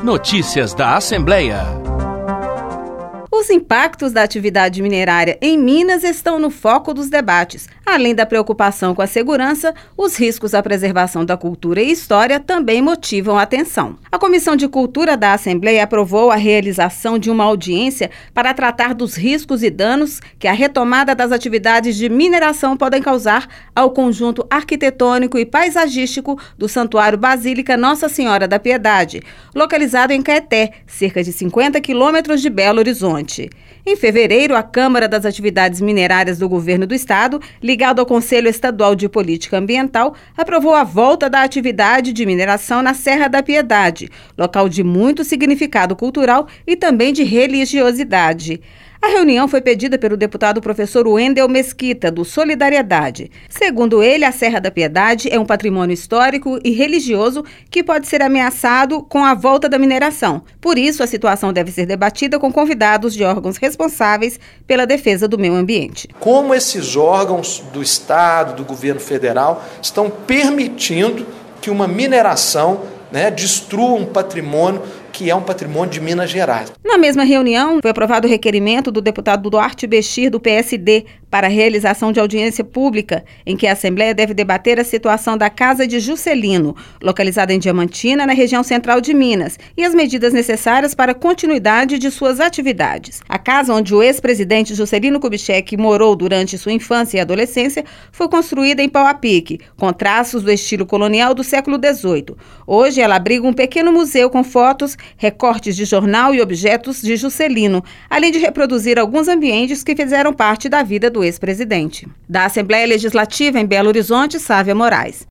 Notícias da Assembleia. Os impactos da atividade minerária em Minas estão no foco dos debates. Além da preocupação com a segurança, os riscos à preservação da cultura e história também motivam a atenção. A Comissão de Cultura da Assembleia aprovou a realização de uma audiência para tratar dos riscos e danos que a retomada das atividades de mineração podem causar ao conjunto arquitetônico e paisagístico do Santuário Basílica Nossa Senhora da Piedade, localizado em Caeté, cerca de 50 quilômetros de Belo Horizonte. Em fevereiro, a Câmara das Atividades Minerárias do Governo do Estado, ligado ao Conselho Estadual de Política Ambiental, aprovou a volta da atividade de mineração na Serra da Piedade, local de muito significado cultural e também de religiosidade. A reunião foi pedida pelo deputado professor Wendel Mesquita, do Solidariedade. Segundo ele, a Serra da Piedade é um patrimônio histórico e religioso que pode ser ameaçado com a volta da mineração. Por isso, a situação deve ser debatida com convidados de órgãos responsáveis pela defesa do meio ambiente. Como esses órgãos do Estado, do governo federal, estão permitindo que uma mineração destrua um patrimônio que é um patrimônio de Minas Gerais. Na mesma reunião, foi aprovado o requerimento do deputado Duarte Bechir, do PSD, para a realização de audiência pública, em que a Assembleia deve debater a situação da Casa de Juscelino, localizada em Diamantina, na região central de Minas, e as medidas necessárias para a continuidade de suas atividades. A casa onde o ex-presidente Juscelino Kubitschek morou durante sua infância e adolescência foi construída em pau a pique, com traços do estilo colonial do século XVIII. Hoje, ela abriga um pequeno museu com fotos, recortes de jornal e objetos de Juscelino, além de reproduzir alguns ambientes que fizeram parte da vida do ex-presidente. Da Assembleia Legislativa em Belo Horizonte, Sávia Moraes.